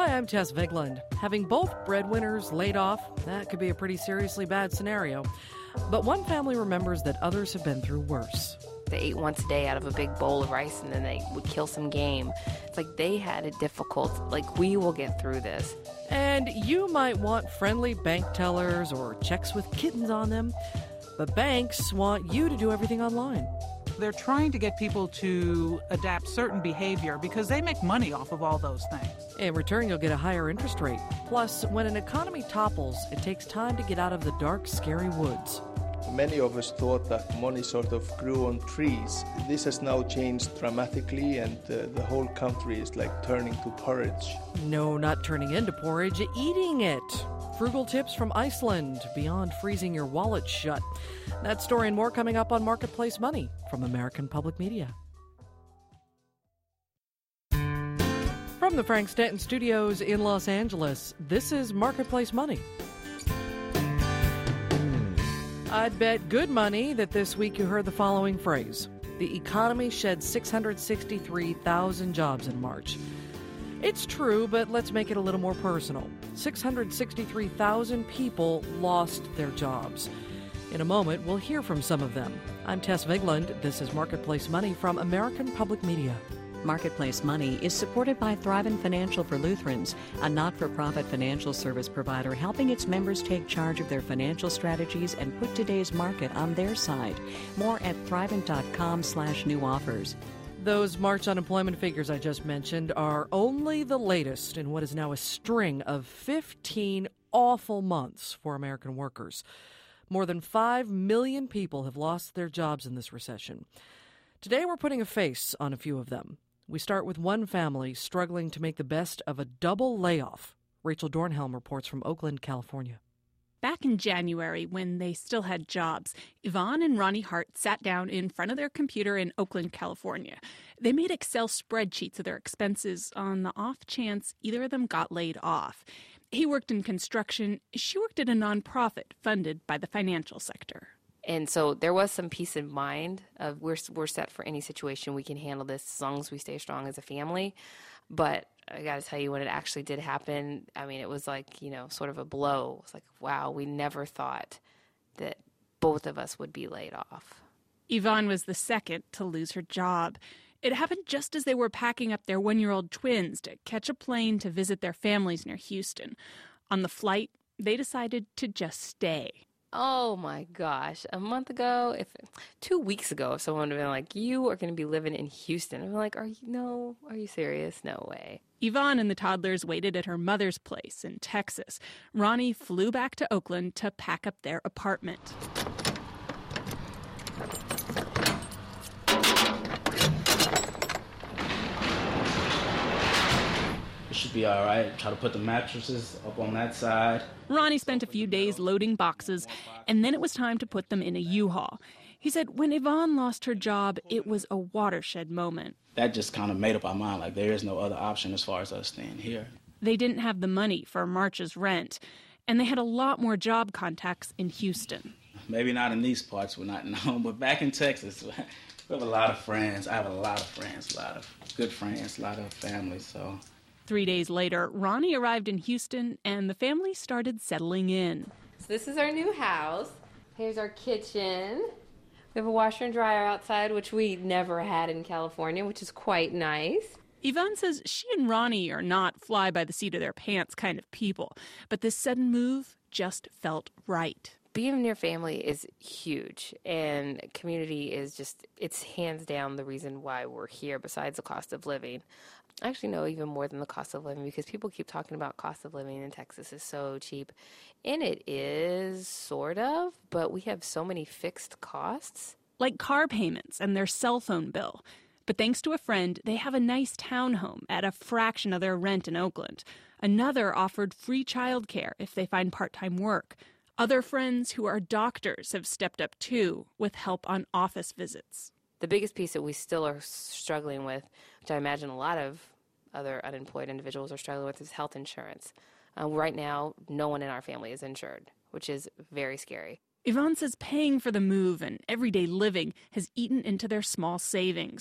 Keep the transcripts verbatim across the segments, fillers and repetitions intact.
Hi, I'm Tess Vigland. Having both breadwinners laid off, that could be a pretty seriously bad scenario. But one family remembers that others have been through worse. They ate once a day out of a big bowl of rice, and then they would kill some game. It's like they had it difficult. Like, we will get through this. And you might want friendly bank tellers or checks with kittens on them, but banks want you to do everything online. They're trying to get people to adapt certain behavior because they make money off of all those things. In return, you'll get a higher interest rate. Plus, when an economy topples, it takes time to get out of the dark, scary woods. Many of us thought that money sort of grew on trees. This has now changed dramatically, and uh, the whole country is like turning to porridge. No, not turning into porridge, eating it. Frugal tips from Iceland, beyond freezing your wallet shut. That story and more coming up on Marketplace Money from American Public Media. From the Frank Stanton Studios in Los Angeles, this is Marketplace Money. I'd bet good money that this week you heard the following phrase. The economy shed six hundred sixty-three thousand jobs in March. It's true, but let's make it a little more personal. six hundred sixty-three thousand people lost their jobs. In a moment, we'll hear from some of them. I'm Tess Vigland. This is Marketplace Money from American Public Media. Marketplace Money is supported by Thrivent Financial for Lutherans, a not-for-profit financial service provider helping its members take charge of their financial strategies and put today's market on their side. More at thrivent.com slash new offers. Those March unemployment figures I just mentioned are only the latest in what is now a string of fifteen awful months for American workers. More than five million people have lost their jobs in this recession. Today we're putting a face on a few of them. We start with one family struggling to make the best of a double layoff. Rachel Dornhelm reports from Oakland, California. Back in January, when they still had jobs, Yvonne and Ronnie Hart sat down in front of their computer in Oakland, California. They made Excel spreadsheets of their expenses on the off chance either of them got laid off. He worked in construction. She worked at a nonprofit funded by the financial sector. And so there was some peace of mind of we're we're set for any situation. We can handle this as long as we stay strong as a family. But I got to tell you, when it actually did happen, I mean, it was like, you know, sort of a blow. It's like, wow, we never thought that both of us would be laid off. Yvonne was the second to lose her job. It happened just as they were packing up their one-year-old twins to catch a plane to visit their families near Houston. On the flight, they decided to just stay. Oh, my gosh. A month ago, if two weeks ago, if someone would have been like, you are going to be living in Houston. I'm like, are you, no, are you serious? No way. Yvonne and the toddlers waited at her mother's place in Texas. Ronnie flew back to Oakland to pack up their apartment. Should be all right. Try to put the mattresses up on that side. Ronnie spent a few days loading boxes, and then it was time to put them in a U-Haul. He said when Yvonne lost her job, it was a watershed moment. That just kind of made up our mind, like there is no other option as far as us staying here. They didn't have the money for March's rent, and they had a lot more job contacts in Houston. Maybe not in these parts, we're not known, but back in Texas, we have a lot of friends. I have a lot of friends, a lot of good friends, a lot of family, so... Three days later, Ronnie arrived in Houston, and the family started settling in. So this is our new house. Here's our kitchen. We have a washer and dryer outside, which we never had in California, which is quite nice. Yvonne says she and Ronnie are not fly-by-the-seat-of-their-pants kind of people, but this sudden move just felt right. Being near family is huge, and community is just, it's hands down the reason why we're here, besides the cost of living. I actually know even more than the cost of living, because people keep talking about cost of living in Texas is so cheap, and it is sort of, but we have so many fixed costs. Like car payments and their cell phone bill. But thanks to a friend, they have a nice townhome at a fraction of their rent in Oakland. Another offered free childcare if they find part-time work. Other friends who are doctors have stepped up too, with help on office visits. The biggest piece that we still are struggling with, which I imagine a lot of other unemployed individuals are struggling with, is health insurance. Uh, right now, no one in our family is insured, which is very scary. Yvonne says paying for the move and everyday living has eaten into their small savings.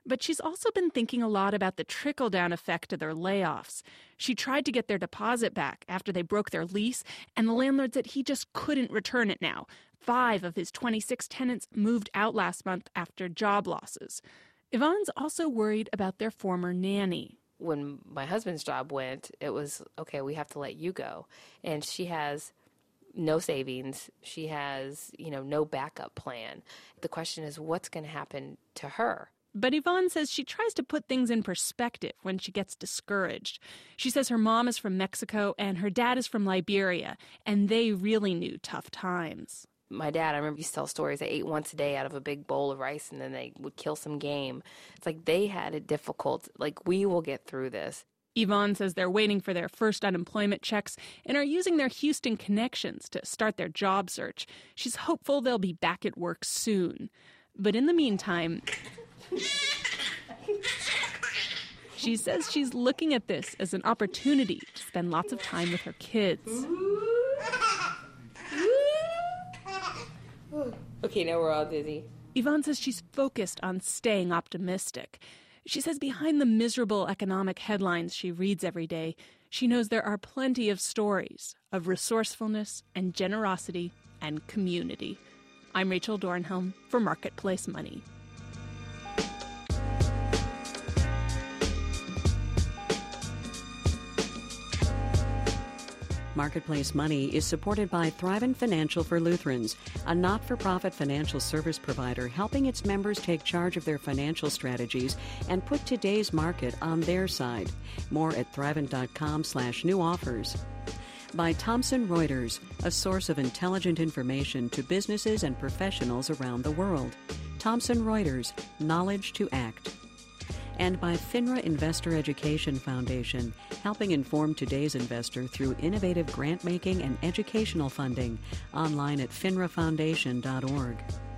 But she's also been thinking a lot about the trickle-down effect of their layoffs. She tried to get their deposit back after they broke their lease, and the landlord said he just couldn't return it now. Five of his twenty-six tenants moved out last month after job losses. Yvonne's also worried about their former nanny. When my husband's job went, it was, okay, we have to let you go. And she has no savings. She has, you know, no backup plan. The question is, what's going to happen to her? But Yvonne says she tries to put things in perspective when she gets discouraged. She says her mom is from Mexico and her dad is from Liberia, and they really knew tough times. My dad, I remember, used to tell stories. They ate once a day out of a big bowl of rice, and then they would kill some game. It's like they had it difficult. Like, we will get through this. Yvonne says they're waiting for their first unemployment checks and are using their Houston connections to start their job search. She's hopeful they'll be back at work soon. But in the meantime, she says she's looking at this as an opportunity to spend lots of time with her kids. Okay, now we're all dizzy. Yvonne says she's focused on staying optimistic. She says behind the miserable economic headlines she reads every day, she knows there are plenty of stories of resourcefulness and generosity and community. I'm Rachel Dornhelm for Marketplace Money. Marketplace Money is supported by Thrivent Financial for Lutherans, a not-for-profit financial service provider helping its members take charge of their financial strategies and put today's market on their side. More at thrivent.com slash new offers. By Thomson Reuters, a source of intelligent information to businesses and professionals around the world. Thomson Reuters, knowledge to act. And by FINRA Investor Education Foundation, helping inform today's investor through innovative grant-making and educational funding. Online at finra foundation dot org.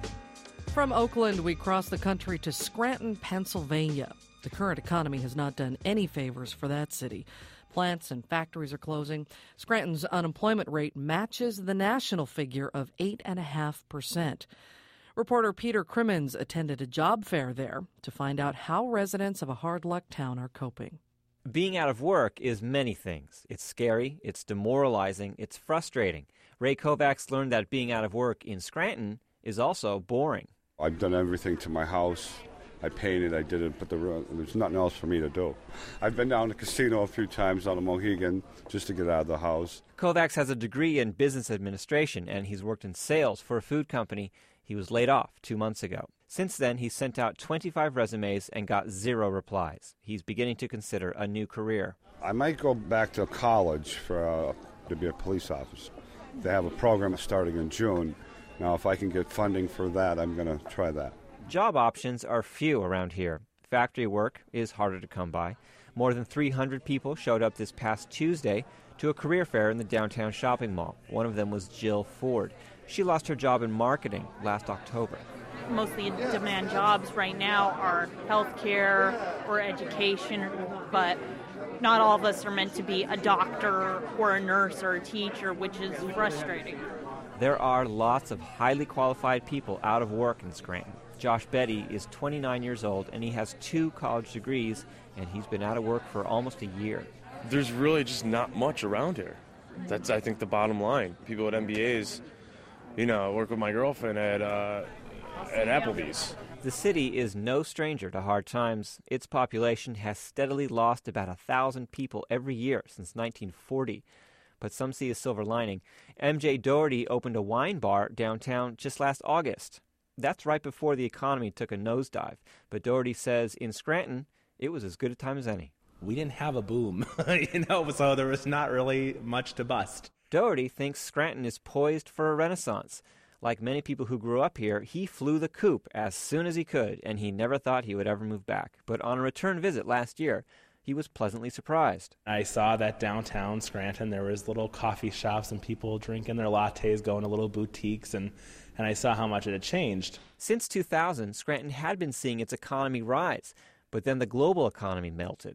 From Oakland, we cross the country to Scranton, Pennsylvania. The current economy has not done any favors for that city. Plants and factories are closing. Scranton's unemployment rate matches the national figure of eight point five percent. Reporter Peter Crimmins attended a job fair there to find out how residents of a hard-luck town are coping. Being out of work is many things. It's scary, it's demoralizing, it's frustrating. Ray Kovacs learned that being out of work in Scranton is also boring. I've done everything to my house. I painted, I did it, but the, there's nothing else for me to do. I've been down to the casino a few times on the Mohegan just to get out of the house. Kovacs has a degree in business administration, and he's worked in sales for a food company. He was laid off two months ago. Since then, he's sent out twenty-five resumes and got zero replies. He's beginning to consider a new career. I might go back to college for uh, to be a police officer. They have a program starting in June. Now, if I can get funding for that, I'm going to try that. Job options are few around here. Factory work is harder to come by. More than three hundred people showed up this past Tuesday to a career fair in the downtown shopping mall. One of them was Jill Ford. She lost her job in marketing last October. Mostly in-demand jobs right now are healthcare or education, but not all of us are meant to be a doctor or a nurse or a teacher, which is frustrating. There are lots of highly qualified people out of work in Scranton. Josh Betty is twenty-nine years old, and he has two college degrees, and he's been out of work for almost a year. There's really just not much around here. That's, I think, the bottom line. People at M B As, you know, I work with my girlfriend at uh, at Applebee's. The city is no stranger to hard times. Its population has steadily lost about a thousand people every year since nineteen forty. But some see a silver lining. M J Doherty opened a wine bar downtown just last August. That's right before the economy took a nosedive. But Doherty says in Scranton, it was as good a time as any. We didn't have a boom, you know, so there was not really much to bust. Doherty thinks Scranton is poised for a renaissance. Like many people who grew up here, he flew the coop as soon as he could, and he never thought he would ever move back. But on a return visit last year, he was pleasantly surprised. I saw that downtown Scranton, there was little coffee shops and people drinking their lattes, going to little boutiques, and, and I saw how much it had changed. Since two thousand, Scranton had been seeing its economy rise, but then the global economy melted.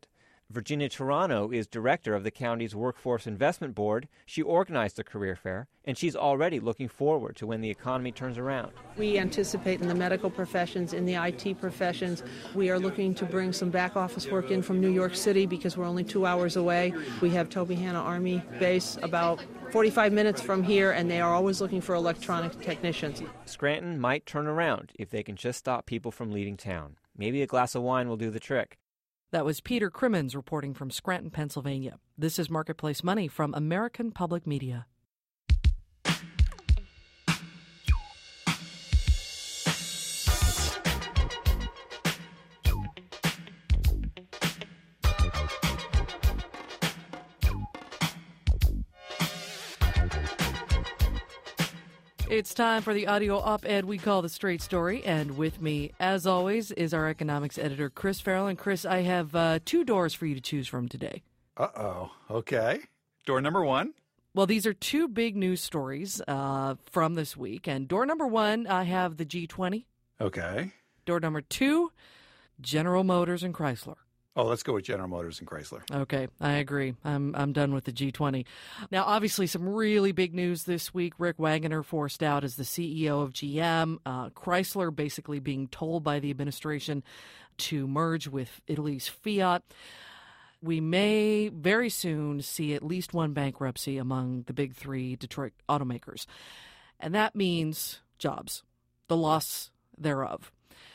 Virginia Toronto is director of the county's Workforce Investment Board. She organized the career fair, and she's already looking forward to when the economy turns around. We anticipate in the medical professions, in the I T professions, we are looking to bring some back office work in from New York City because we're only two hours away. We have Toby Hanna Army Base about forty-five minutes from here, and they are always looking for electronic technicians. Scranton might turn around if they can just stop people from leaving town. Maybe a glass of wine will do the trick. That was Peter Crimmins reporting from Scranton, Pennsylvania. This is Marketplace Money from American Public Media. It's time for the audio op-ed we call The Straight Story, and with me, as always, is our economics editor, Chris Farrell. And Chris, I have uh, two doors for you to choose from today. Uh-oh. Okay. Door number one. Well, these are two big news stories uh, from this week. And door number one, I have the G twenty. Okay. Door number two, General Motors and Chrysler. Oh, let's go with General Motors and Chrysler. Okay, I agree. I'm I'm done with the G twenty. Now, obviously, some really big news this week. Rick Wagoner forced out as the C E O of G M. Uh, Chrysler basically being told by the administration to merge with Italy's Fiat. We may very soon see at least one bankruptcy among the big three Detroit automakers. And that means jobs, the loss thereof.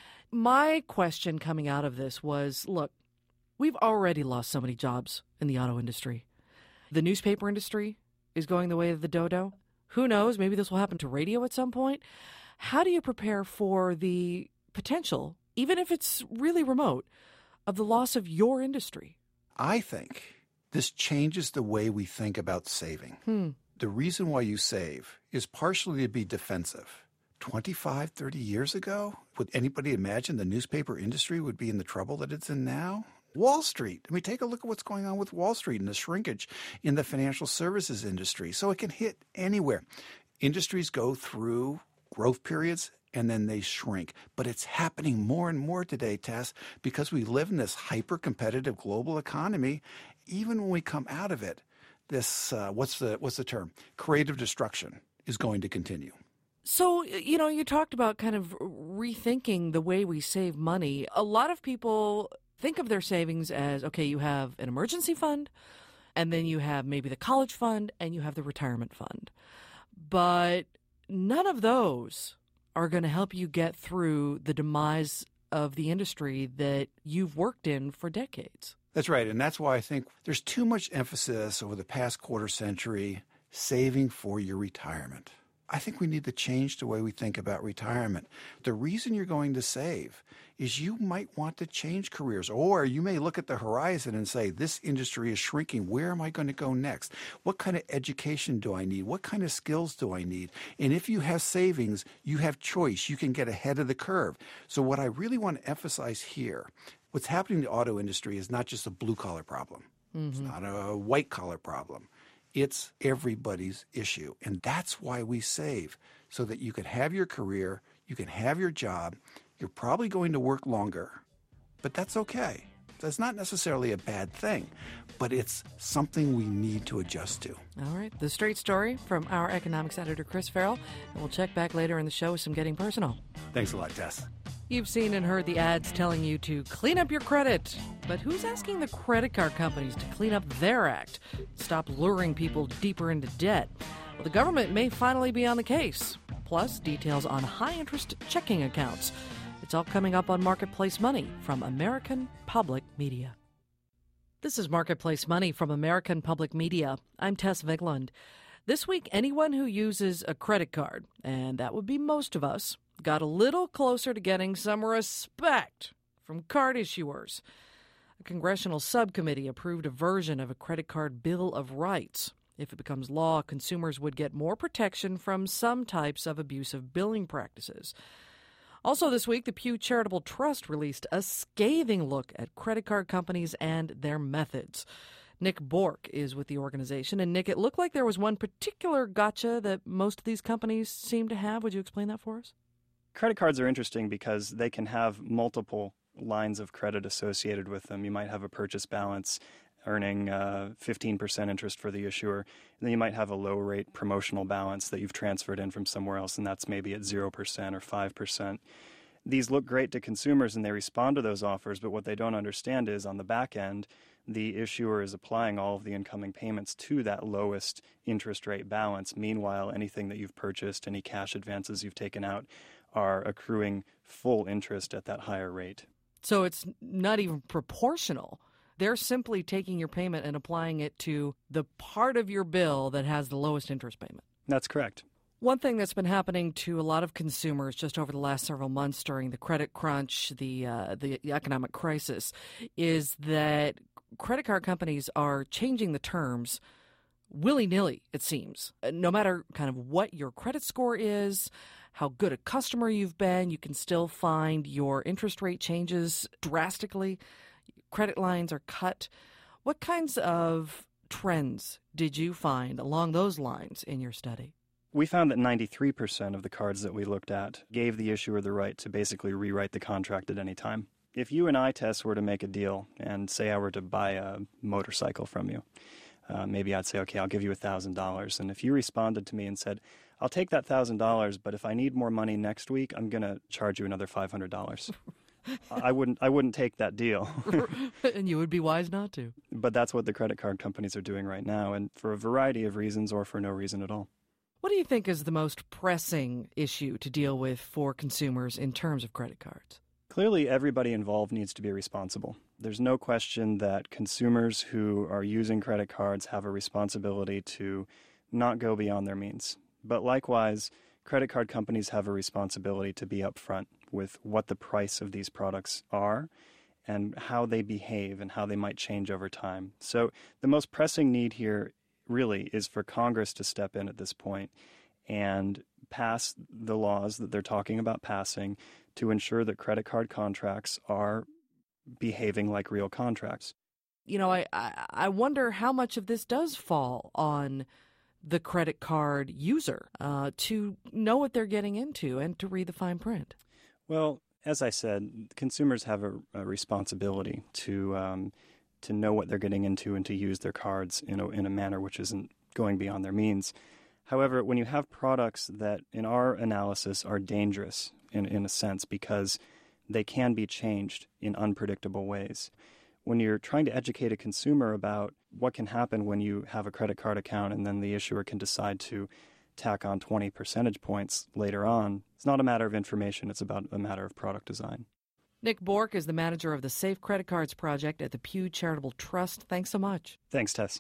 My question coming out of this was, look, we've already lost so many jobs in the auto industry. The newspaper industry is going the way of the dodo. Who knows? Maybe this will happen to radio at some point. How do you prepare for the potential, even if it's really remote, of the loss of your industry? I think this changes the way we think about saving. Hmm. The reason why you save is partially to be defensive. twenty-five, thirty years ago, would anybody imagine the newspaper industry would be in the trouble that it's in now? Wall Street. I mean, take a look at what's going on with Wall Street and the shrinkage in the financial services industry. So it can hit anywhere. Industries go through growth periods and then they shrink. But it's happening more and more today, Tess, because we live in this hyper-competitive global economy. Even when we come out of it, this, uh, what's the what's the term? Creative destruction is going to continue. So, you know, you talked about kind of rethinking the way we save money. A lot of people think of their savings as, okay, you have an emergency fund, and then you have maybe the college fund, and you have the retirement fund. But none of those are going to help you get through the demise of the industry that you've worked in for decades. That's right, and that's why I think there's too much emphasis over the past quarter century saving for your retirement. I think we need to change the way we think about retirement. The reason you're going to save is you might want to change careers, or you may look at the horizon and say, this industry is shrinking. Where am I going to go next? What kind of education do I need? What kind of skills do I need? And if you have savings, you have choice. You can get ahead of the curve. So what I really want to emphasize here, what's happening in the auto industry is not just a blue-collar problem. Mm-hmm. It's not a white-collar problem. It's everybody's issue. And that's why we save, so that you can have your career, you can have your job. You're probably going to work longer, but that's okay. That's not necessarily a bad thing, but it's something we need to adjust to. All right. The Straight Story from our economics editor, Chris Farrell. And we'll check back later in the show with some Getting Personal. Thanks a lot, Tess. You've seen and heard the ads telling you to clean up your credit. But who's asking the credit card companies to clean up their act? Stop luring people deeper into debt. Well, the government may finally be on the case. Plus, details on high-interest checking accounts. It's all coming up on Marketplace Money from American Public Media. This is Marketplace Money from American Public Media. I'm Tess Vigland. This week, anyone who uses a credit card, and that would be most of us, got a little closer to getting some respect from card issuers. A congressional subcommittee approved a version of a credit card Bill of Rights. If it becomes law, consumers would get more protection from some types of abusive billing practices. Also this week, the Pew Charitable Trust released a scathing look at credit card companies and their methods. Nick Bork is with the organization. And Nick, it looked like there was one particular gotcha that most of these companies seem to have. Would you explain that for us? Credit cards are interesting because they can have multiple lines of credit associated with them. You might have a purchase balance earning uh, fifteen percent interest for the issuer, and then you might have a low-rate promotional balance that you've transferred in from somewhere else, and that's maybe at zero percent or five percent. These look great to consumers, and they respond to those offers, but what they don't understand is on the back end, the issuer is applying all of the incoming payments to that lowest interest rate balance. Meanwhile, anything that you've purchased, any cash advances you've taken out, are accruing full interest at that higher rate. So it's not even proportional. They're simply taking your payment and applying it to the part of your bill that has the lowest interest payment. That's correct. One thing that's been happening to a lot of consumers just over the last several months during the credit crunch, the uh, the economic crisis, is that credit card companies are changing the terms willy-nilly, it seems. No matter kind of what your credit score is, how good a customer you've been, you can still find your interest rate changes drastically. Credit lines are cut. What kinds of trends did you find along those lines in your study? We found that ninety-three percent of the cards that we looked at gave the issuer the right to basically rewrite the contract at any time. If you and I, Tess, were to make a deal and say I were to buy a motorcycle from you, uh, maybe I'd say, okay, I'll give you one thousand dollars. And if you responded to me and said, I'll take that one thousand dollars, but if I need more money next week, I'm going to charge you another five hundred dollars. I wouldn't I wouldn't take that deal. And you would be wise not to. But that's what the credit card companies are doing right now, and for a variety of reasons or for no reason at all. What do you think is the most pressing issue to deal with for consumers in terms of credit cards? Clearly, everybody involved needs to be responsible. There's no question that consumers who are using credit cards have a responsibility to not go beyond their means. But likewise, credit card companies have a responsibility to be upfront with what the price of these products are and how they behave and how they might change over time. So the most pressing need here really is for Congress to step in at this point and pass the laws that they're talking about passing to ensure that credit card contracts are behaving like real contracts. You know, I, I, I wonder how much of this does fall on the credit card user uh, to know what they're getting into and to read the fine print. Well, as I said, consumers have a, a responsibility to um, to know what they're getting into and to use their cards in a, in a manner which isn't going beyond their means. However, when you have products that, in our analysis, are dangerous in, in a sense because they can be changed in unpredictable ways, when you're trying to educate a consumer about what can happen when you have a credit card account and then the issuer can decide to tack on twenty percentage points later on, it's not a matter of information, it's about a matter of product design. Nick Bork is the manager of the Safe Credit Cards Project at the Pew Charitable Trust. Thanks so much. Thanks, Tess.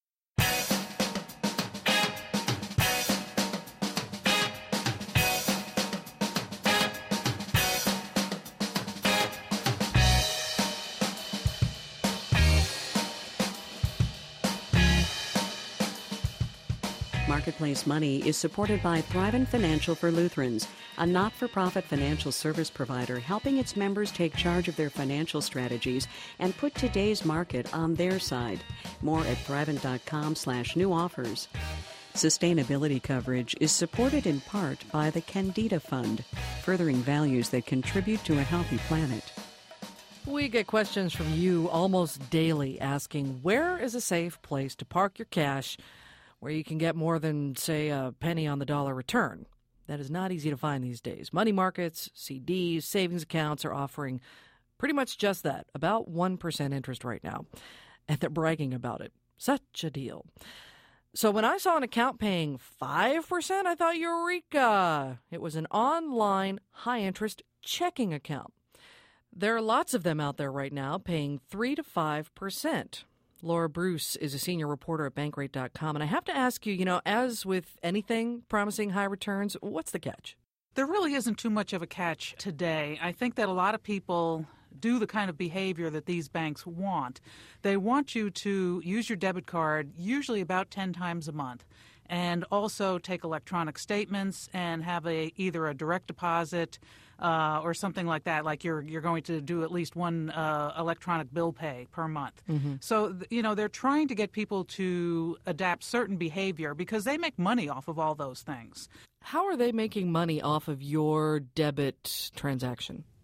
Marketplace Money is supported by Thrivent Financial for Lutherans, a not-for-profit financial service provider helping its members take charge of their financial strategies and put today's market on their side. More at thrivent.com slash new offers. Sustainability coverage is supported in part by the Candida Fund, furthering values that contribute to a healthy planet. We get questions from you almost daily asking, where is a safe place to park your cash where you can get more than, say, a penny on the dollar return? That is not easy to find these days. Money markets, C Ds, savings accounts are offering pretty much just that, about one percent interest right now. And they're bragging about it. Such a deal. So when I saw an account paying five percent, I thought, eureka! It was an online high-interest checking account. There are lots of them out there right now paying three to five percent. Laura Bruce is a senior reporter at Bankrate dot com. And I have to ask you, you know, as with anything promising high returns, what's the catch? There really isn't too much of a catch today. I think that a lot of people do the kind of behavior that these banks want. They want you to use your debit card usually about ten times a month, and also take electronic statements and have a either a direct deposit uh, or something like that, like you're you're going to do at least one uh, electronic bill pay per month. Mm-hmm. So, you know, they're trying to get people to adapt certain behavior because they make money off of all those things. How are they making money off of your debit transaction?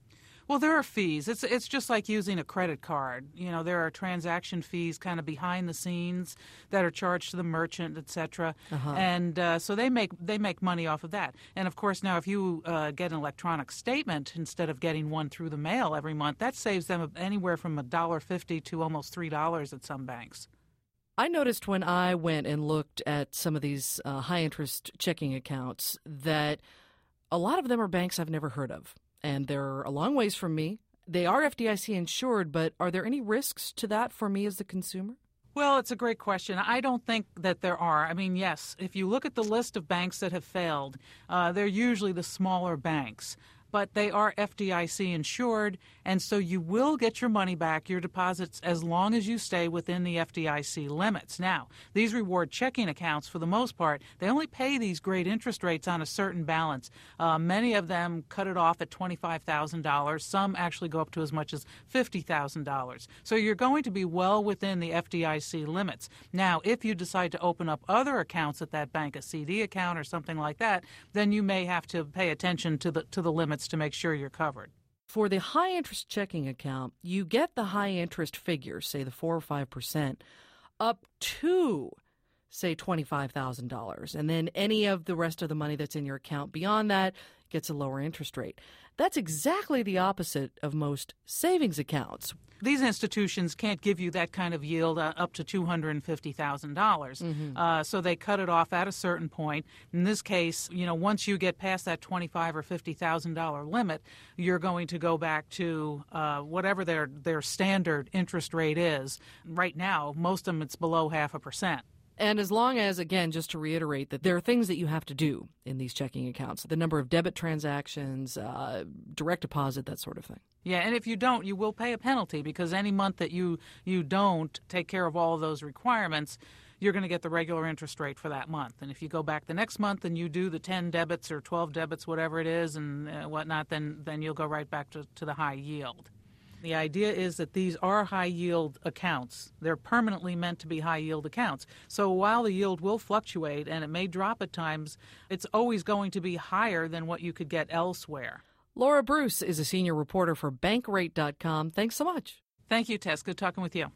Well, there are fees. It's it's just like using a credit card. You know, there are transaction fees kind of behind the scenes that are charged to the merchant, et cetera. Uh-huh. And uh, so they make they make money off of that. And, of course, now if you uh, get an electronic statement instead of getting one through the mail every month, that saves them anywhere from one dollar fifty to almost three dollars at some banks. I noticed when I went and looked at some of these uh, high-interest checking accounts that a lot of them are banks I've never heard of. And they're a long ways from me. They are F D I C insured, but are there any risks to that for me as the consumer? Well, it's a great question. I don't think that there are. I mean, yes, if you look at the list of banks that have failed, uh, they're usually the smaller banks. But they are F D I C insured, and so you will get your money back, your deposits, as long as you stay within the F D I C limits. Now, these reward checking accounts, for the most part, they only pay these great interest rates on a certain balance. Uh, many of them cut it off at twenty-five thousand dollars. Some actually go up to as much as fifty thousand dollars. So you're going to be well within the F D I C limits. Now, if you decide to open up other accounts at that bank, a C D account or something like that, then you may have to pay attention to the to the limits to make sure you're covered. For the high-interest checking account, you get the high-interest figure, say the four or five percent, up to, say, twenty-five thousand dollars. And then any of the rest of the money that's in your account beyond that gets a lower interest rate. That's exactly the opposite of most savings accounts. These institutions can't give you that kind of yield uh, up to two hundred fifty thousand dollars. Mm-hmm. Uh, so they cut it off at a certain point. In this case, you know, once you get past that twenty-five thousand dollars or fifty thousand dollars limit, you're going to go back to uh, whatever their, their standard interest rate is. Right now, most of them, it's below half a percent. And as long as, again, just to reiterate, that there are things that you have to do in these checking accounts, the number of debit transactions, uh, direct deposit, that sort of thing. Yeah, and if you don't, you will pay a penalty, because any month that you, you don't take care of all of those requirements, you're going to get the regular interest rate for that month. And if you go back the next month and you do the ten debits or twelve debits, whatever it is, and uh, whatnot, then, then you'll go right back to, to the high yield. The idea is that these are high-yield accounts. They're permanently meant to be high-yield accounts. So while the yield will fluctuate and it may drop at times, it's always going to be higher than what you could get elsewhere. Laura Bruce is a senior reporter for Bankrate dot com. Thanks so much. Thank you, Tess. Good talking with you.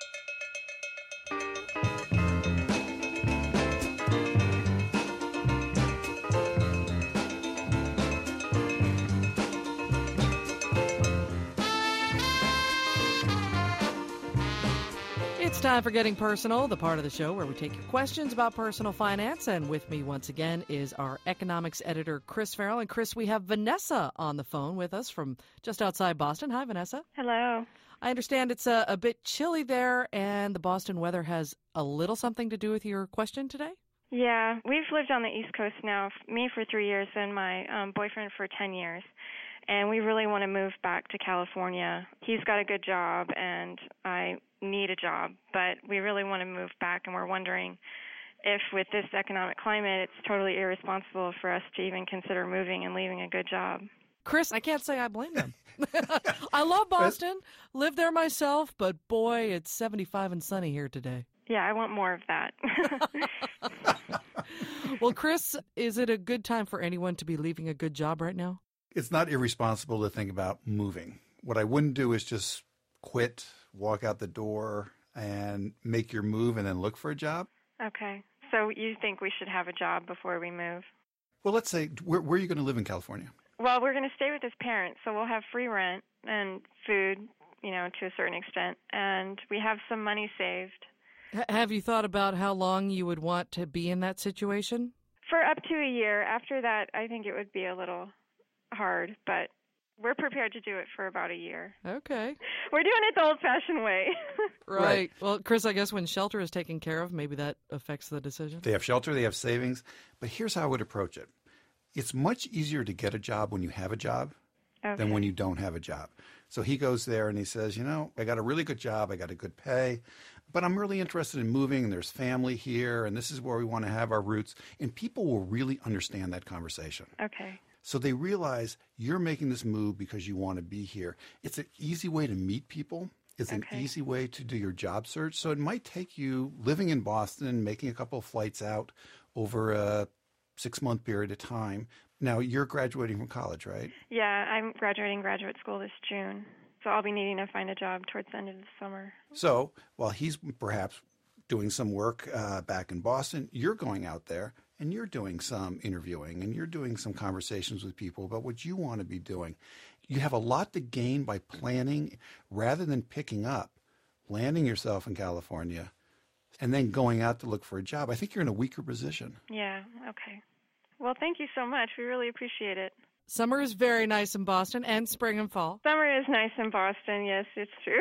It's time for Getting Personal, the part of the show where we take your questions about personal finance. And with me once again is our economics editor, Chris Farrell. And Chris, we have Vanessa on the phone with us from just outside Boston. Hi, Vanessa. Hello. I understand it's a, a bit chilly there, and the Boston weather has a little something to do with your question today? Yeah, we've lived on the East Coast now, me for three years and my um, boyfriend for ten years. And we really want to move back to California. He's got a good job, and I need a job, but we really want to move back, and we're wondering if with this economic climate, it's totally irresponsible for us to even consider moving and leaving a good job. Chris, I can't say I blame them. I love Boston, live there myself, but boy, it's seventy-five and sunny here today. Yeah, I want more of that. Well, Chris, is it a good time for anyone to be leaving a good job right now? It's not irresponsible to think about moving. What I wouldn't do is just quit, walk out the door, and make your move and then look for a job. Okay. So you think we should have a job before we move? Well, let's say, where, where are you going to live in California? Well, we're going to stay with his parents, so we'll have free rent and food, you know, to a certain extent, and we have some money saved. H- have you thought about how long you would want to be in that situation? For up to a year. After that, I think it would be a little hard, but we're prepared to do it for about a year. Okay. We're doing it the old-fashioned way. Right. right. Well, Chris, I guess when shelter is taken care of, maybe that affects the decision. They have shelter, they have savings, but here's how I would approach it. It's much easier to get a job when you have a job okay. than when you don't have a job. So he goes there and he says, you know, I got a really good job, I got a good pay, but I'm really interested in moving, and there's family here, and this is where we want to have our roots. And people will really understand that conversation. Okay. So they realize you're making this move because you want to be here. It's an easy way to meet people. It's okay. an easy way to do your job search. So it might take you living in Boston, making a couple of flights out over a six-month period of time, Now, you're graduating from college, right? Yeah, I'm graduating graduate school this June, so I'll be needing to find a job towards the end of the summer. So while he's perhaps doing some work uh, back in Boston, you're going out there and you're doing some interviewing and you're doing some conversations with people about what you want to be doing. You have a lot to gain by planning rather than picking up, landing yourself in California, and then going out to look for a job. I think you're in a weaker position. Yeah, okay. Well, thank you so much. We really appreciate it. Summer is very nice in Boston, and spring and fall. Summer is nice in Boston, yes, it's true.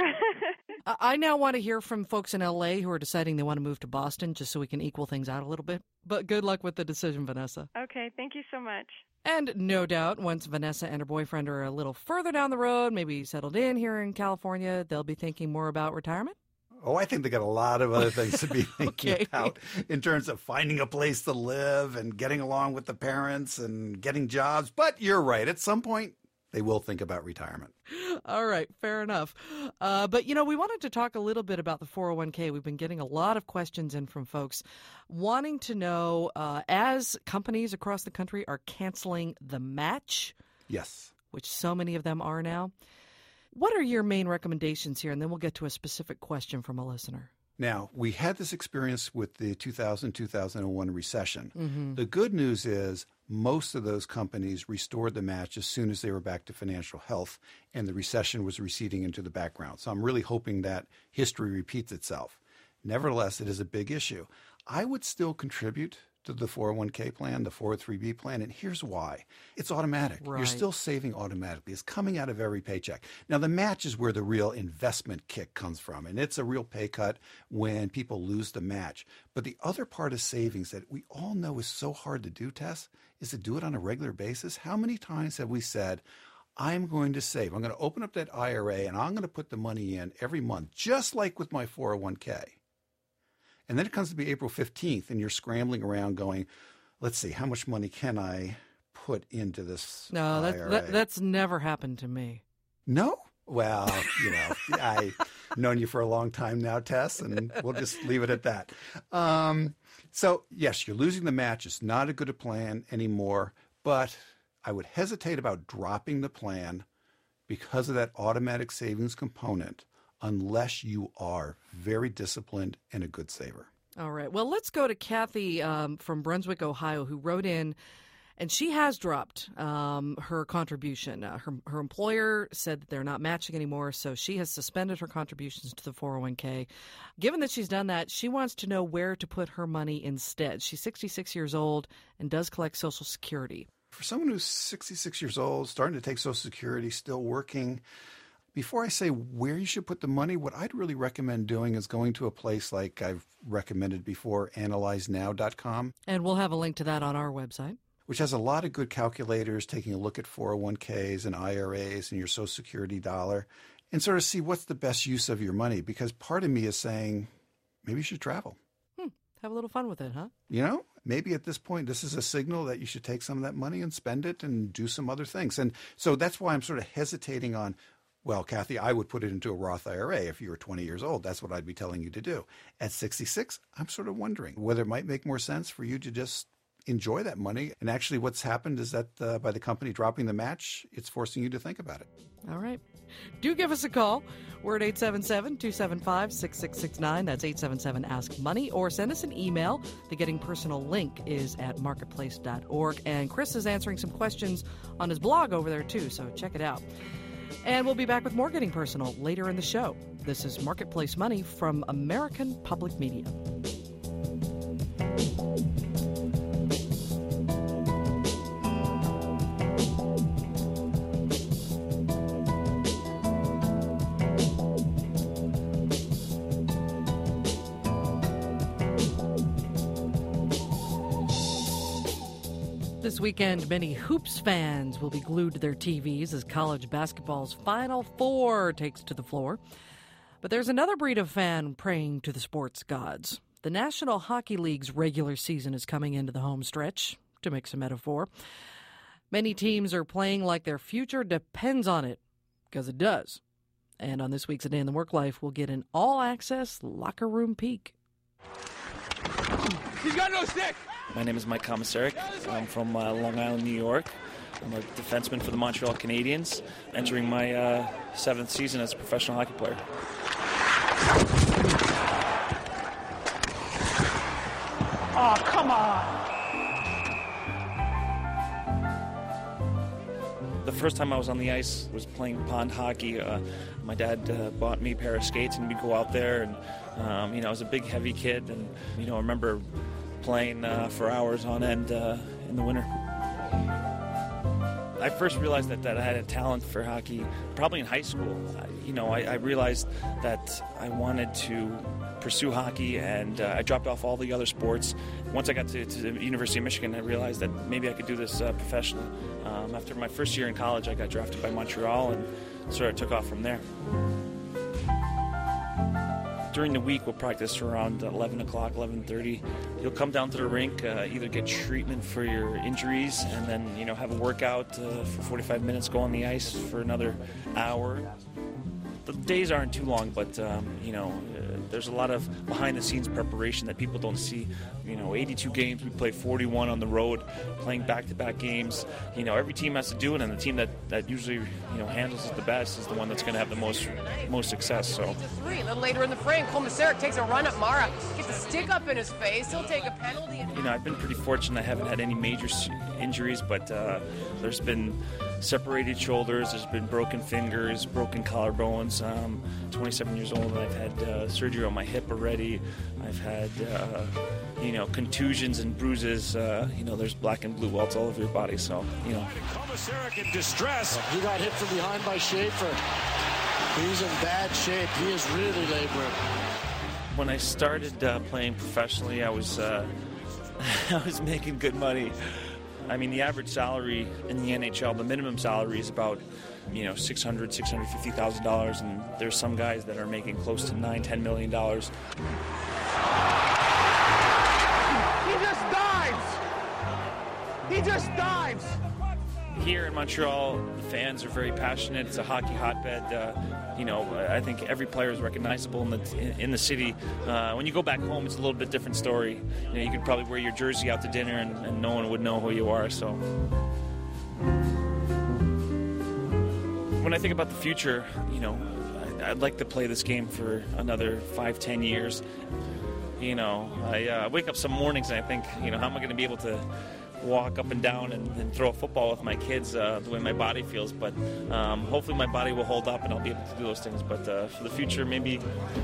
I now want to hear from folks in L A who are deciding they want to move to Boston just so we can equal things out a little bit. But good luck with the decision, Vanessa. Okay, thank you so much. And no doubt, once Vanessa and her boyfriend are a little further down the road, maybe settled in here in California, they'll be thinking more about retirement? Oh, I think they got a lot of other things to be thinking Okay. about in terms of finding a place to live and getting along with the parents and getting jobs. But you're right. At some point, they will think about retirement. All right, fair enough. Uh, but, you know, we wanted to talk a little bit about the four oh one k. We've been getting a lot of questions in from folks wanting to know, uh, as companies across the country are canceling the match, Yes. which so many of them are now, what are your main recommendations here? And then we'll get to a specific question from a listener. Now, we had this experience with the two thousand, two thousand one recession. Mm-hmm. The good news is most of those companies restored the match as soon as they were back to financial health and the recession was receding into the background. So I'm really hoping that history repeats itself. Nevertheless, it is a big issue. I would still contribute to the four oh one k plan, the four oh three b plan, and here's why. It's automatic. Right. You're still saving automatically. It's coming out of every paycheck. Now, the match is where the real investment kick comes from, and it's a real pay cut when people lose the match. But the other part of savings that we all know is so hard to do, Tess, is to do it on a regular basis. How many times have we said, I'm going to save. I'm going to open up that I R A, and I'm going to put the money in every month, just like with my four oh one k. And then it comes to be April fifteenth, and you're scrambling around going, let's see, how much money can I put into this No, I R A? that, that, that's never happened to me. No? Well, you know, I've known you for a long time now, Tess, and we'll just leave it at that. Um, so, yes, you're losing the match. It's not a good plan anymore, but I would hesitate about dropping the plan because of that automatic savings component, unless you are very disciplined and a good saver. All right. Well, let's go to Kathy um, from Brunswick, Ohio, who wrote in, and she has dropped um, her contribution. Uh, her, her employer said that they're not matching anymore, so she has suspended her contributions to the four oh one k. Given that she's done that, she wants to know where to put her money instead. She's sixty-six years old and does collect Social Security. For someone who's sixty-six years old, starting to take Social Security, still working, before I say where you should put the money, what I'd really recommend doing is going to a place like I've recommended before, analyze now dot com. And we'll have a link to that on our website. Which has a lot of good calculators, taking a look at four oh one k's and I R As and your Social Security dollar, and sort of see what's the best use of your money. Because part of me is saying, maybe you should travel. Hmm. Have a little fun with it, huh? You know, maybe at this point, this is a signal that you should take some of that money and spend it and do some other things. And so that's why I'm sort of hesitating on, well, Kathy, I would put it into a Roth I R A if you were twenty years old. That's what I'd be telling you to do. At sixty-six, I'm sort of wondering whether it might make more sense for you to just enjoy that money. And actually what's happened is that uh, by the company dropping the match, it's forcing you to think about it. All right. Do give us a call. We're at eight seven seven, two seven five, six six six nine. That's eight seven seven, ask money. Or send us an email. The Getting Personal link is at marketplace dot org. And Chris is answering some questions on his blog over there, too, so check it out. And we'll be back with more Getting Personal later in the show. This is Marketplace Money from American Public Media. This weekend, many Hoops fans will be glued to their T Vs as college basketball's Final Four takes to the floor. But there's another breed of fan praying to the sports gods. The National Hockey League's regular season is coming into the home stretch, to mix a metaphor. Many teams are playing like their future depends on it, because it does. And on this week's A Day in the Work Life, we'll get an all-access locker room peek. He's got no stick! My name is Mike Komisarek. I'm from uh, Long Island, New York. I'm a defenseman for the Montreal Canadiens, entering my uh, seventh season as a professional hockey player. Oh, come on! The first time I was on the ice was playing pond hockey. Uh, my dad uh, bought me a pair of skates, and we'd go out there. And um, you know, I was a big, heavy kid, and you know, I remember playing uh, for hours on end uh, in the winter. I first realized that, that I had a talent for hockey probably in high school. I, you know, I, I realized that I wanted to pursue hockey, and uh, I dropped off all the other sports. Once I got to, to the University of Michigan, I realized that maybe I could do this uh, professionally. Um, after my first year in college, I got drafted by Montreal and sort of took off from there. During the week, we'll practice around eleven o'clock, eleven thirty. You'll come down to the rink, uh, either get treatment for your injuries, and then you know have a workout uh, for forty-five minutes, go on the ice for another hour. The days aren't too long, but um, you know uh, there's a lot of behind-the-scenes preparation that people don't see. You know, eighty-two games, we play forty-one on the road, playing back-to-back games. You know, every team has to do it, and the team that, that usually you know handles it the best is the one that's going to have the most most success. So. Three. A little later in the frame, Komisarek takes a run at Mara, gets a stick up in his face. He'll take a penalty. And- you know, I've been pretty fortunate. I haven't had any major injuries, but uh, there's been separated shoulders, there's been broken fingers, broken collarbones. Um, twenty-seven years old, and I've had uh, surgery on my hip already. I've had, uh, you know, contusions and bruises. Uh, you know, there's black and blue welts all over your body. So, you know. Komisarek in distress. He got hit from behind by Schaefer. He's in bad shape. He is really laboring. When I started uh, playing professionally, I was uh, I was making good money. I mean, the average salary in the N H L, the minimum salary is about, you know, six hundred thousand dollars, six hundred fifty thousand dollars, and there's some guys that are making close to nine, ten million dollars. He just dives! He just dives! Here in Montreal, the fans are very passionate. It's a hockey hotbed. Uh, you know, I think every player is recognizable in the in the city. Uh, when you go back home, it's a little bit different story. You know, you could probably wear your jersey out to dinner, and, and no one would know who you are. So, when I think about the future, you know, I, I'd like to play this game for another five, ten years. You know, I uh, wake up some mornings and I think, you know, how am I going to be able to walk up and down and, and throw a football with my kids uh, the way my body feels, but um, hopefully my body will hold up and I'll be able to do those things. But uh, for the future, maybe,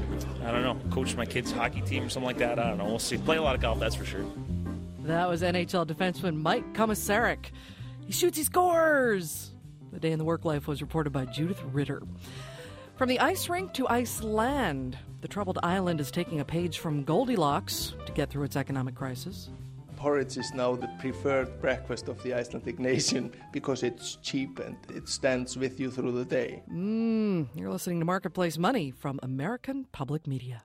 I don't know, coach my kids' hockey team or something like that. I don't know. We'll see. Play a lot of golf, that's for sure. That was N H L defenseman Mike Komisarek. He shoots, he scores! The Day in the Work Life was reported by Judith Ritter. From the ice rink to Iceland, the troubled island is taking a page from Goldilocks to get through its economic crisis. Porridge is now the preferred breakfast of the Icelandic nation because it's cheap and it stands with you through the day. Mmm, you're listening to Marketplace Money from American Public Media.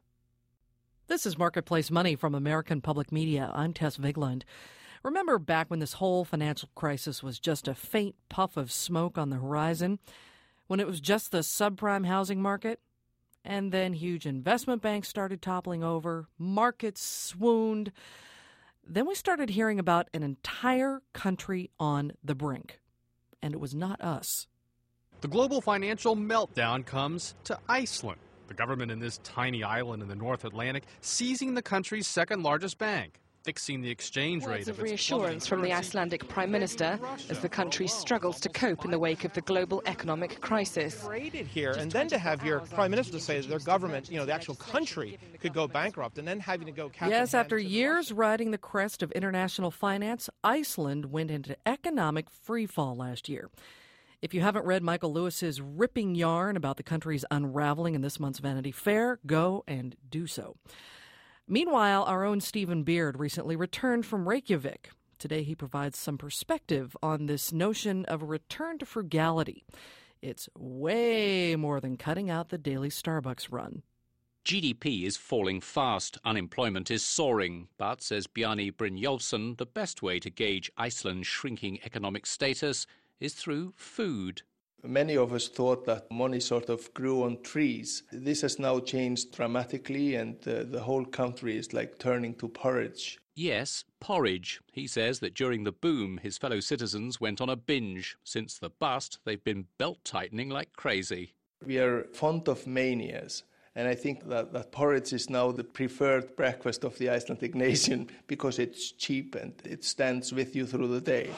This is Marketplace Money from American Public Media. I'm Tess Vigland. Remember back when this whole financial crisis was just a faint puff of smoke on the horizon? When it was just the subprime housing market? And then huge investment banks started toppling over, markets swooned. Then we started hearing about an entire country on the brink. And it was not us. The global financial meltdown comes to Iceland. The government in this tiny island in the North Atlantic seizing the country's second largest bank, fixing the exchange rate Words of of its reassurance from the Icelandic Prime Minister as the country struggles to cope in the wake of the global economic crisis. Created here, and then to have your Prime Minister say that their government, you know, the actual country could go bankrupt, and then having to go... Yes, after years riding the crest of international finance, Iceland went into economic freefall last year. If you haven't read Michael Lewis's ripping yarn about the country's unraveling in this month's Vanity Fair, go and do so. Meanwhile, our own Stephen Beard recently returned from Reykjavik. Today he provides some perspective on this notion of a return to frugality. It's way more than cutting out the daily Starbucks run. G D P is falling fast, unemployment is soaring, but, says Bjarni Brynjolfsson, the best way to gauge Iceland's shrinking economic status is through food. Many of us thought that money sort of grew on trees. This has now changed dramatically, and uh, the whole country is like turning to porridge. Yes, porridge. He says that during the boom, his fellow citizens went on a binge. Since the bust, they've been belt-tightening like crazy. We are fond of manias, and I think that, that porridge is now the preferred breakfast of the Icelandic nation because it's cheap and it stands with you through the day.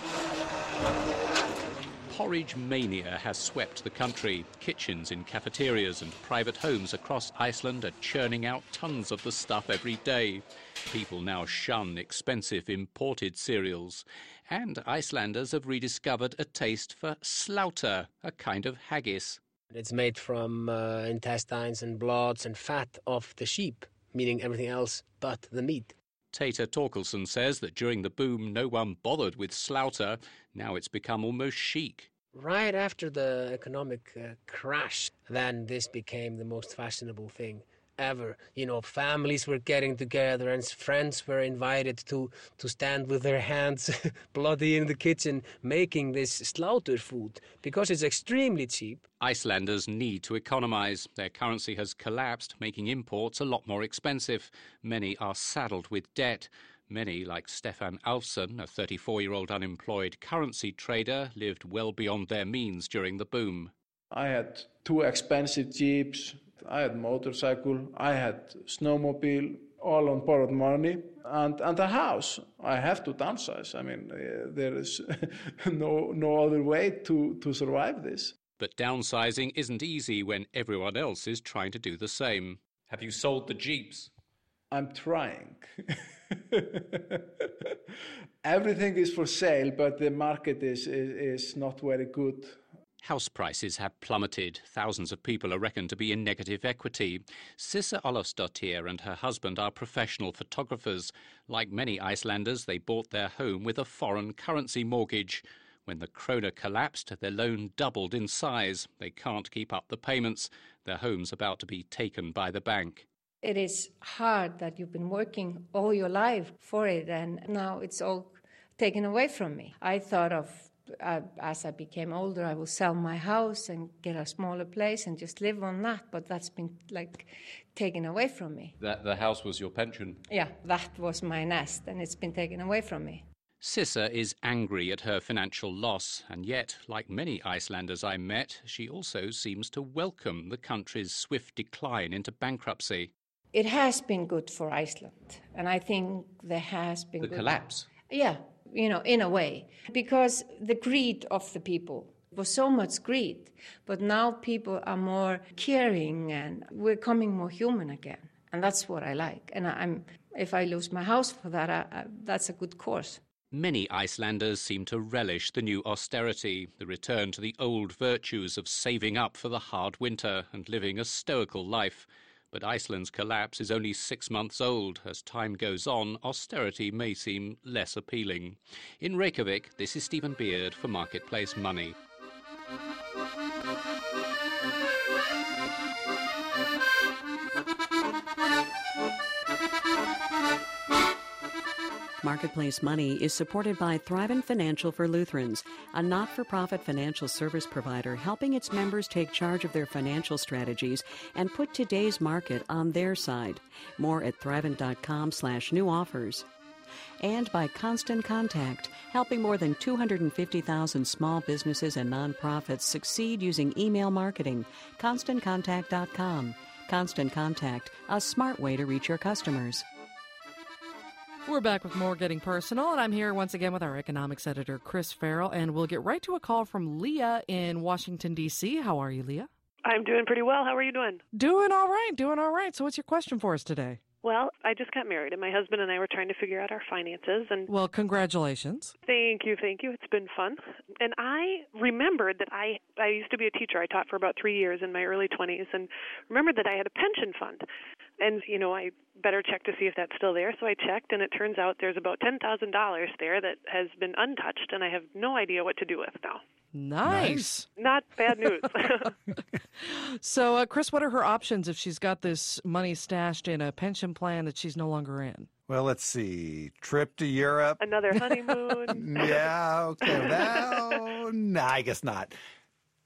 Porridge mania has swept the country. Kitchens in cafeterias and private homes across Iceland are churning out tons of the stuff every day. People now shun expensive imported cereals. And Icelanders have rediscovered a taste for slátur, a kind of haggis. It's made from uh, intestines and bloods and fat of the sheep, meaning everything else but the meat. Tata Torkelson says that during the boom, no one bothered with slátur. Now it's become almost chic. Right after the economic uh, crash, then this became the most fashionable thing ever. You know, families were getting together and friends were invited to, to stand with their hands bloody in the kitchen making this slátur food because it's extremely cheap. Icelanders need to economise. Their currency has collapsed, making imports a lot more expensive. Many are saddled with debt. Many, like Stefan Alfsson, a thirty-four-year-old unemployed currency trader, lived well beyond their means during the boom. I had two expensive jeeps, I had motorcycle, I had snowmobile, all on borrowed money, and, and a house. I have to downsize. I mean, uh, there is no, no other way to, to survive this. But downsizing isn't easy when everyone else is trying to do the same. Have you sold the jeeps? I'm trying. Everything is for sale, but the market is, is, is not very good. House prices have plummeted. Thousands of people are reckoned to be in negative equity. Sissa Olafsdottir and her husband are professional photographers. Like many Icelanders, they bought their home with a foreign currency mortgage. When the krona collapsed, their loan doubled in size. They can't keep up the payments. Their home's about to be taken by the bank. It is hard that you've been working all your life for it, and now it's all taken away from me. I thought of, uh, as I became older, I will sell my house and get a smaller place and just live on that, but that's been, like, taken away from me. That the house was your pension? Yeah, that was my nest, and it's been taken away from me. Sissa is angry at her financial loss, and yet, like many Icelanders I met, she also seems to welcome the country's swift decline into bankruptcy. It has been good for Iceland, and I think there has been The good. collapse? Yeah, you know, in a way, because the greed of the people was so much greed, but now people are more caring and we're becoming more human again, and that's what I like. And I'm, if I lose my house for that, I, I, that's a good course. Many Icelanders seem to relish the new austerity, the return to the old virtues of saving up for the hard winter and living a stoical life. But Iceland's collapse is only six months old. As time goes on, austerity may seem less appealing. In Reykjavik, this is Stephen Beard for Marketplace Money. Marketplace Money is supported by Thrivent Financial for Lutherans, a not-for-profit financial service provider helping its members take charge of their financial strategies and put today's market on their side. More at thrivent.com slash new offers. And by Constant Contact, helping more than two hundred fifty thousand small businesses and nonprofits succeed using email marketing. constant contact dot com. Constant Contact, a smart way to reach your customers. We're back with more Getting Personal, and I'm here once again with our economics editor, Chris Farrell, and we'll get right to a call from Leah in Washington, D C How are you, Leah? I'm doing pretty well. How are you doing? Doing all right, doing all right. So what's your question for us today? Well, I just got married, and my husband and I were trying to figure out our finances. And Well, congratulations. Thank you, thank you. It's been fun. And I remembered that I, I used to be a teacher. I taught for about three years in my early twenties, and remembered that I had a pension fund. And, you know, I better check to see if that's still there. So I checked, and it turns out there's about ten thousand dollars there that has been untouched, and I have no idea what to do with now. Nice. Not bad news. So, uh, Chris, what are her options if she's got this money stashed in a pension plan that she's no longer in? Well, let's see. Trip to Europe. Another honeymoon. Yeah, okay. Well, no, I guess not.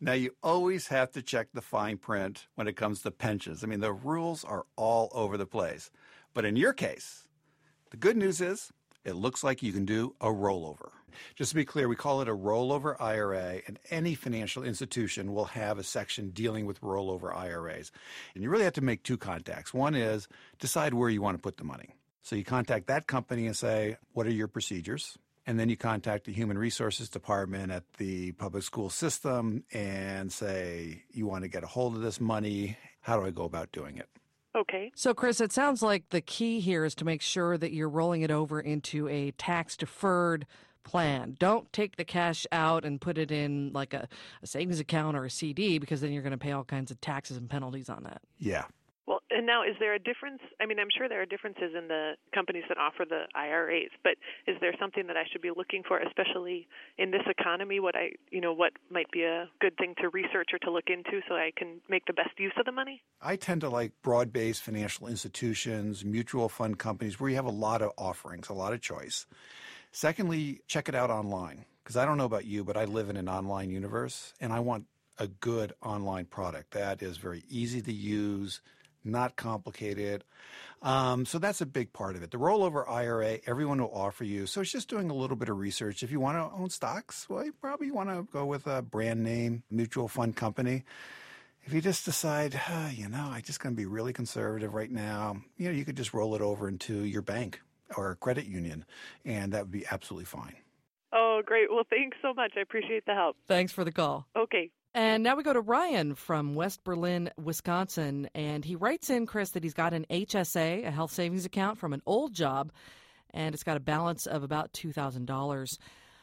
Now, you always have to check the fine print when it comes to pensions. I mean, the rules are all over the place. But in your case, the good news is it looks like you can do a rollover. Just to be clear, we call it a rollover I R A, and any financial institution will have a section dealing with rollover I R As. And you really have to make two contacts. One is decide where you want to put the money. So you contact that company and say, what are your procedures? And then you contact the Human Resources Department at the public school system and say, you want to get a hold of this money. How do I go about doing it? Okay. So, Chris, it sounds like the key here is to make sure that you're rolling it over into a tax-deferred plan. Don't take the cash out and put it in like a, a savings account or a C D, because then you're going to pay all kinds of taxes and penalties on that. Yeah. Well, and now is there a difference? I mean, I'm sure there are differences in the companies that offer the I R As, but is there something that I should be looking for, especially in this economy? What I, you know, what might be a good thing to research or to look into so I can make the best use of the money? I tend to like broad-based financial institutions, mutual fund companies, where you have a lot of offerings, a lot of choice. Secondly, check it out online, because I don't know about you, but I live in an online universe, and I want a good online product that is very easy to use, not complicated. Um, so that's a big part of it. The rollover I R A, everyone will offer you. So it's just doing a little bit of research. If you want to own stocks, well, you probably want to go with a brand name mutual fund company. If you just decide, oh, you know, I'm just going to be really conservative right now, you know, you could just roll it over into your bank or a credit union, and that would be absolutely fine. Oh, great. Well, thanks so much. I appreciate the help. Thanks for the call. Okay. And now we go to Ryan from West Berlin, Wisconsin. And he writes in, Chris, that he's got an H S A, a health savings account from an old job, and it's got a balance of about two thousand dollars.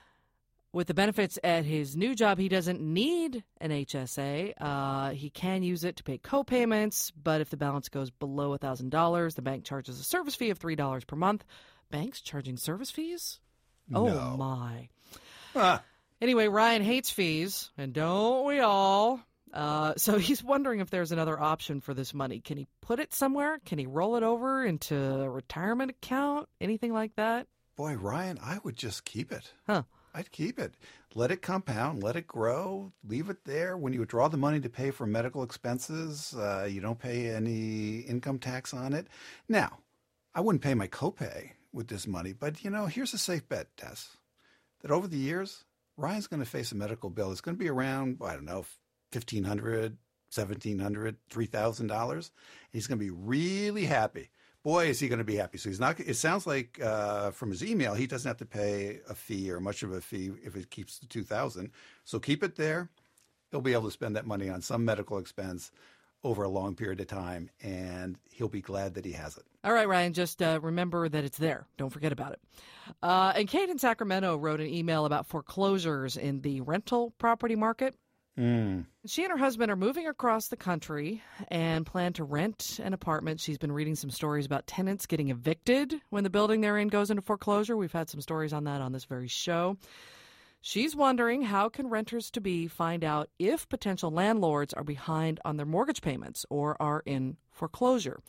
With the benefits at his new job, he doesn't need an H S A. Uh, he can use it to pay co-payments, but if the balance goes below one thousand dollars, the bank charges a service fee of three dollars per month. Banks charging service fees? No. Oh, my. Ah. Anyway, Ryan hates fees, and don't we all? Uh, so he's wondering if there's another option for this money. Can he put it somewhere? Can he roll it over into a retirement account? Anything like that? Boy, Ryan, I would just keep it. Huh. I'd keep it. Let it compound. Let it grow. Leave it there. When you withdraw the money to pay for medical expenses, uh, you don't pay any income tax on it. Now, I wouldn't pay my copay with this money, but, you know, here's a safe bet, Tess, that over the years, Ryan's going to face a medical bill. It's going to be around, I don't know, fifteen hundred dollars, seventeen hundred dollars, three thousand dollars. He's going to be really happy. Boy, is he going to be happy. So he's not. It sounds like uh, from his email, he doesn't have to pay a fee or much of a fee if it keeps the two thousand dollars. So keep it there. He'll be able to spend that money on some medical expense over a long period of time, and he'll be glad that he has it. All right, Ryan, just uh, remember that it's there. Don't forget about it. Uh, and Kate in Sacramento wrote an email about foreclosures in the rental property market. Mm. She and her husband are moving across the country and plan to rent an apartment. She's been reading some stories about tenants getting evicted when the building they're in goes into foreclosure. We've had some stories on that on this very show. She's wondering, how can renters-to-be find out if potential landlords are behind on their mortgage payments or are in foreclosure?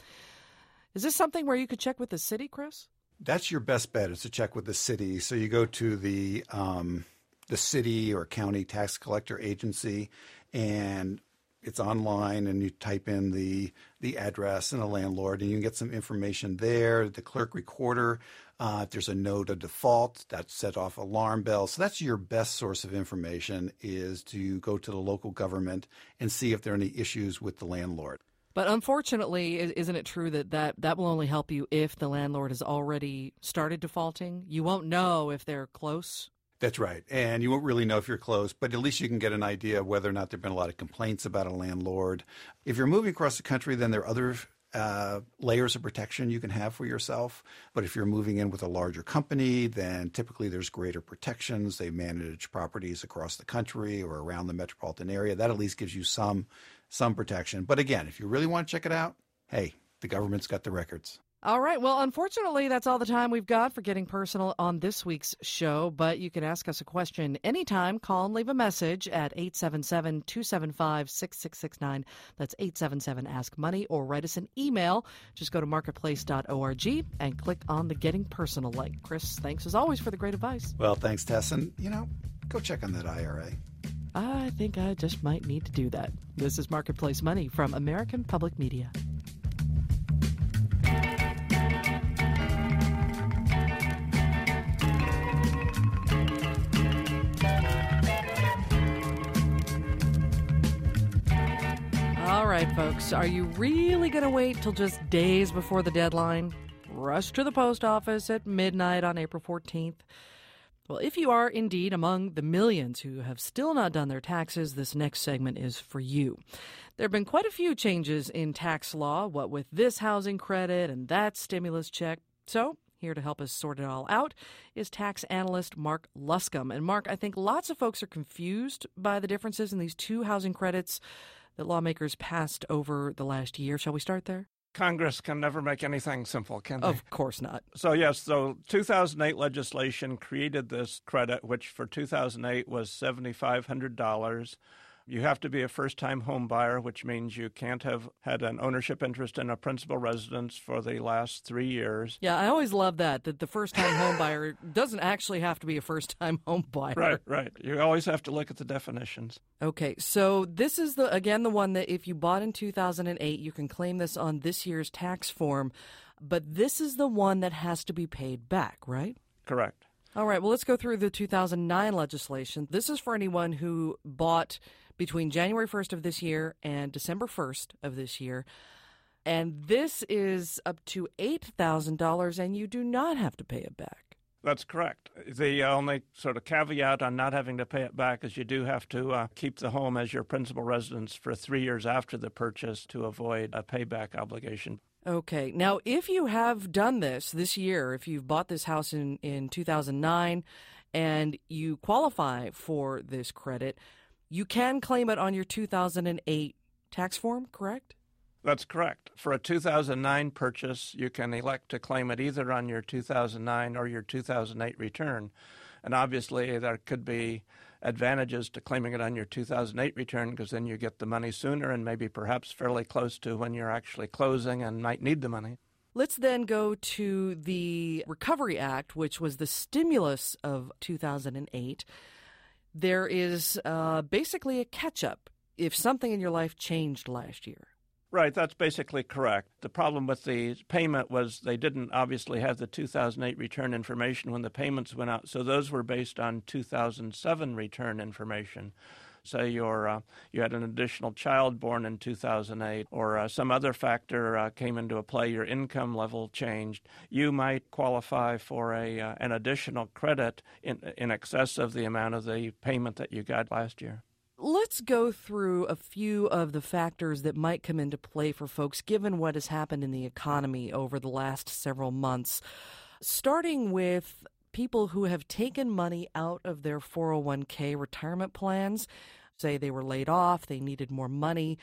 Is this something where you could check with the city, Chris? That's your best bet, is to check with the city. So you go to the um, the city or county tax collector agency, and it's online, and you type in the the address and the landlord, and you can get some information there. The clerk recorder, uh, if there's a note of default, that set off alarm bells. So that's your best source of information, is to go to the local government and see if there are any issues with the landlord. But unfortunately, isn't it true that, that that will only help you if the landlord has already started defaulting? You won't know if they're close. That's right. And you won't really know if you're close, but at least you can get an idea of whether or not there have been a lot of complaints about a landlord. If you're moving across the country, then there are other uh, layers of protection you can have for yourself. But if you're moving in with a larger company, then typically there's greater protections. They manage properties across the country or around the metropolitan area. That at least gives you some some protection. But again, if you really want to check it out, hey, the government's got the records. All right. Well, unfortunately, that's all the time we've got for Getting Personal on this week's show. But you can ask us a question anytime. Call and leave a message at eight seven seven, two seven five, six six six nine. That's eight seven seven, ask money, or write us an email. Just go to marketplace dot org and click on the Getting Personal link. Chris, thanks as always for the great advice. Well, thanks, Tess. And, you know, go check on that I R A. I think I just might need to do that. This is Marketplace Money from American Public Media. All right, folks, are you really going to wait till just days before the deadline? Rush to the post office at midnight on April fourteenth. Well, if you are indeed among the millions who have still not done their taxes, this next segment is for you. There have been quite a few changes in tax law, what with this housing credit and that stimulus check. So here to help us sort it all out is tax analyst Mark Luscombe. And Mark, I think lots of folks are confused by the differences in these two housing credits that lawmakers passed over the last year. Shall we start there? Congress can never make anything simple, can they? Of course not. So, yes, so two thousand eight legislation created this credit, which for two thousand eight was seven thousand five hundred dollars. You have to be a first-time home buyer, which means you can't have had an ownership interest in a principal residence for the last three years. Yeah, I always love that, that the first-time home buyer doesn't actually have to be a first-time home buyer. Right, right. You always have to look at the definitions. Okay, so this is, the again, the one that if you bought in two thousand eight, you can claim this on this year's tax form, but this is the one that has to be paid back, right? Correct. All right, well, let's go through the two thousand nine legislation. This is for anyone who bought between January first of this year and December first of this year. And this is up to eight thousand dollars, and you do not have to pay it back. That's correct. The only sort of caveat on not having to pay it back is you do have to uh, keep the home as your principal residence for three years after the purchase to avoid a payback obligation. Okay. Now, if you have done this this year, if you've bought this house in, in two thousand nine and you qualify for this credit, you can claim it on your two thousand eight tax form, correct? That's correct. For a two thousand nine purchase, you can elect to claim it either on your two thousand nine or your two thousand eight return. And obviously, there could be advantages to claiming it on your two thousand eight return because then you get the money sooner and maybe perhaps fairly close to when you're actually closing and might need the money. Let's then go to the Recovery Act, which was the stimulus of two thousand eight. There is uh, basically a catch-up if something in your life changed last year. Right, that's basically correct. The problem with the payment was they didn't obviously have the two thousand eight return information when the payments went out, so those were based on two thousand seven return information. Say you're, uh, you had an additional child born in two thousand eight or uh, some other factor uh, came into play, your income level changed, you might qualify for a uh, an additional credit in, in excess of the amount of the payment that you got last year. Let's go through a few of the factors that might come into play for folks, given what has happened in the economy over the last several months, starting with people who have taken money out of their four oh one k retirement plans. Say they were laid off, they needed more money.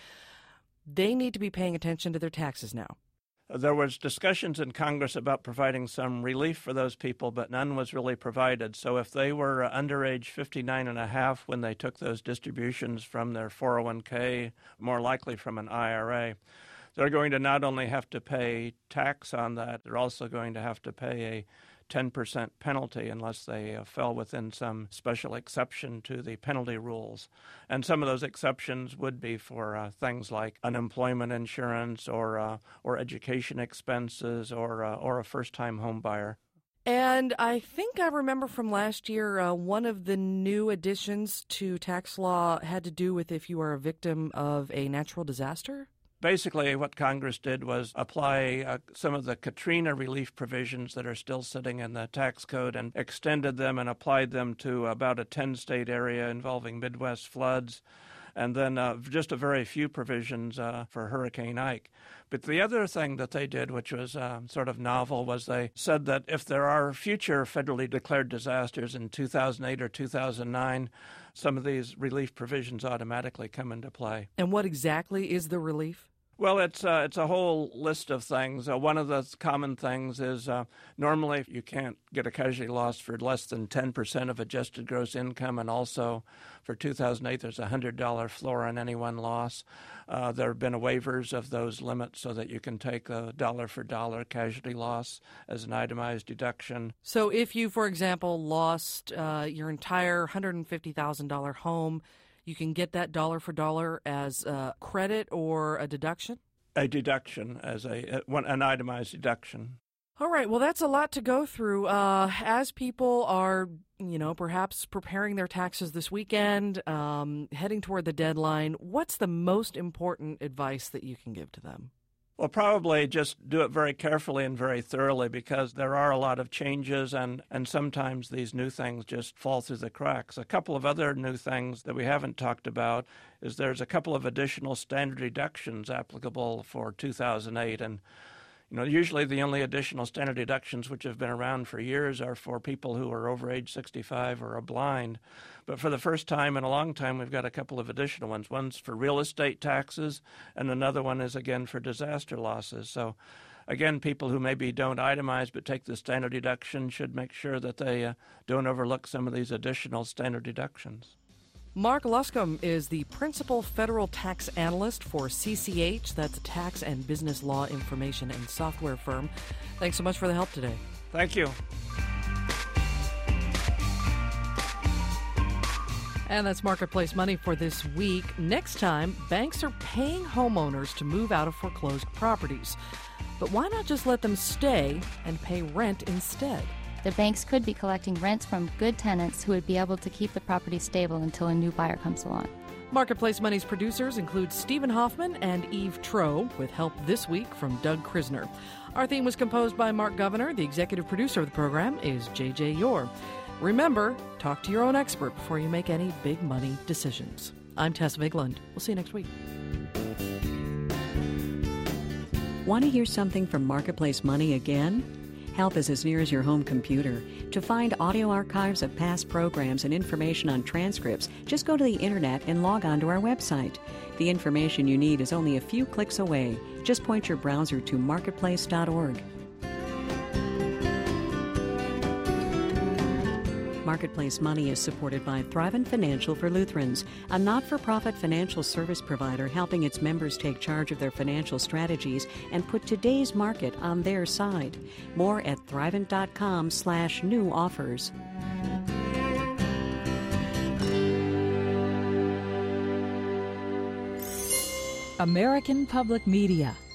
They need to be paying attention to their taxes now. There was discussions in Congress about providing some relief for those people, but none was really provided. So if they were under age fifty-nine and a half when they took those distributions from their four oh one k, more likely from an I R A, they're going to not only have to pay tax on that, they're also going to have to pay a ten percent penalty unless they uh, fell within some special exception to the penalty rules. And some of those exceptions would be for uh, things like unemployment insurance or uh, or education expenses or uh, or a first-time home buyer. And I think I remember from last year, uh, one of the new additions to tax law had to do with if you are a victim of a natural disaster. Basically, what Congress did was apply uh, some of the Katrina relief provisions that are still sitting in the tax code and extended them and applied them to about a ten-state area involving Midwest floods, and then uh, just a very few provisions uh, for Hurricane Ike. But the other thing that they did, which was uh, sort of novel, was they said that if there are future federally declared disasters in two thousand eight or two thousand nine, some of these relief provisions automatically come into play. And what exactly is the relief? Well, it's uh, it's a whole list of things. Uh, one of the common things is uh, normally you can't get a casualty loss for less than ten percent of adjusted gross income, and also for two thousand eight there's a one hundred dollars floor on any one loss. Uh, there have been waivers of those limits so that you can take a dollar-for-dollar casualty loss as an itemized deduction. So if you, for example, lost uh, your entire one hundred fifty thousand dollars home, you can get that dollar for dollar as a credit or a deduction? A deduction, as a an itemized deduction. All right, well, that's a lot to go through. Uh, as people are, you know, perhaps preparing their taxes this weekend, um, heading toward the deadline, what's the most important advice that you can give to them? Well, probably just do it very carefully and very thoroughly, because there are a lot of changes, and, and sometimes these new things just fall through the cracks. A couple of other new things that we haven't talked about is there's a couple of additional standard deductions applicable for two thousand eight, and you know, usually the only additional standard deductions which have been around for years are for people who are over age sixty-five or are blind. But for the first time in a long time, we've got a couple of additional ones. One's for real estate taxes, and another one is, again, for disaster losses. So, again, people who maybe don't itemize but take the standard deduction should make sure that they uh, don't overlook some of these additional standard deductions. Mark Luscombe is the principal federal tax analyst for C C H. That's a tax and business law information and software firm. Thanks so much for the help today. Thank you. And that's Marketplace Money for this week. Next time, banks are paying homeowners to move out of foreclosed properties. But why not just let them stay and pay rent instead? The banks could be collecting rents from good tenants who would be able to keep the property stable until a new buyer comes along. Marketplace Money's producers include Stephen Hoffman and Eve Troe, with help this week from Doug Krisner. Our theme was composed by Mark Governor. The executive producer of the program is J J Yore. Remember, talk to your own expert before you make any big money decisions. I'm Tess Vigland. We'll see you next week. Want to hear something from Marketplace Money again? Help is as near as your home computer. To find audio archives of past programs and information on transcripts, just go to the internet and log on to our website. The information you need is only a few clicks away. Just point your browser to marketplace dot org. Marketplace Money is supported by Thrivent Financial for Lutherans, a not-for-profit financial service provider helping its members take charge of their financial strategies and put today's market on their side. More at thrivent.com slash new offers. American Public Media